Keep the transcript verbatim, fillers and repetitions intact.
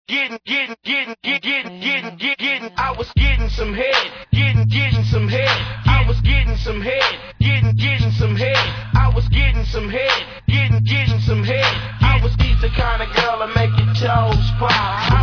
getting, getting, getting, getting, getting, getting, getting. I was getting some head, getting, getting some head. I was getting some head, getting, getting some head. I was getting some head, getting, getting some head. I was the kind of girl that make your toes pop.